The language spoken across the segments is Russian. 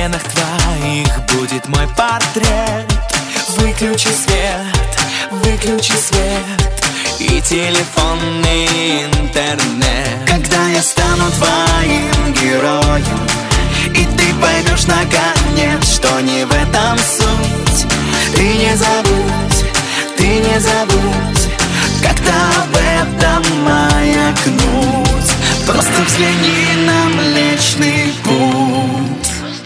стенах твоих будет мой портрет. Выключи свет и телефонный интернет. Когда я стану твоим героем, и ты поймешь наконец, что не в этом суть. Ты не забудь, как-то об этом маякнуть. Просто взгляни на Млечный Путь.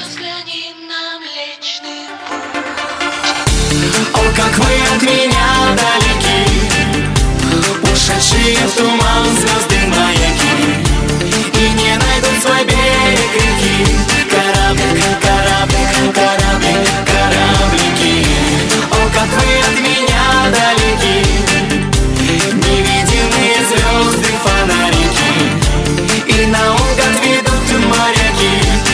О, как вы от меня далеки, ушедшие в туман звезды маяки, и не найдут свой берег реки. Кораблики. О, как вы от меня далеки, невидимые звезды, фонарики, и наугад ведут моряки.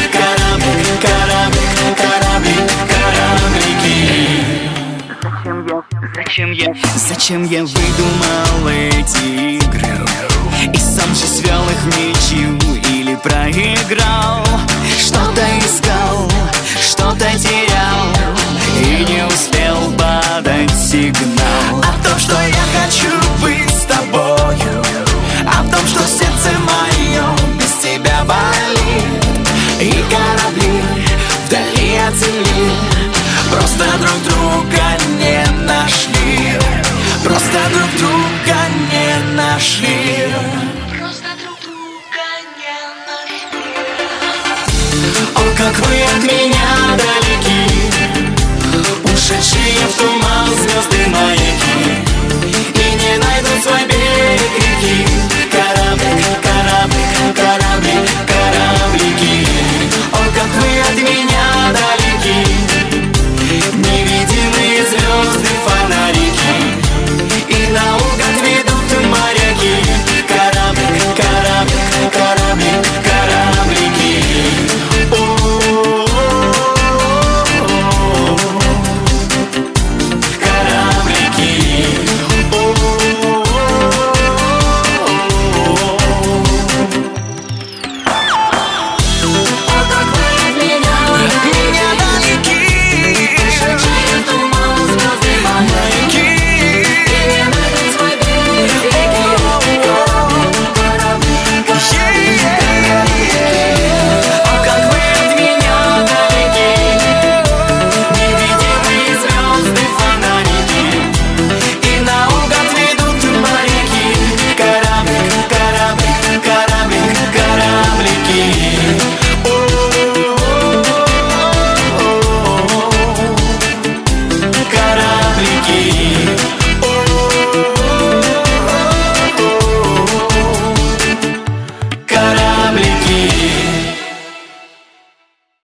Кораблики. Зачем я выдумал эти игры и сам же свел их в ничью или проиграл? Что-то искал, что-то терял и не успел подать сигнал. О том, что я хочу быть с тобою, о том, что сердце мое без тебя болит, и корабли вдали от земли просто друг друга не нашли. Просто друг друга не нашли. О, как вы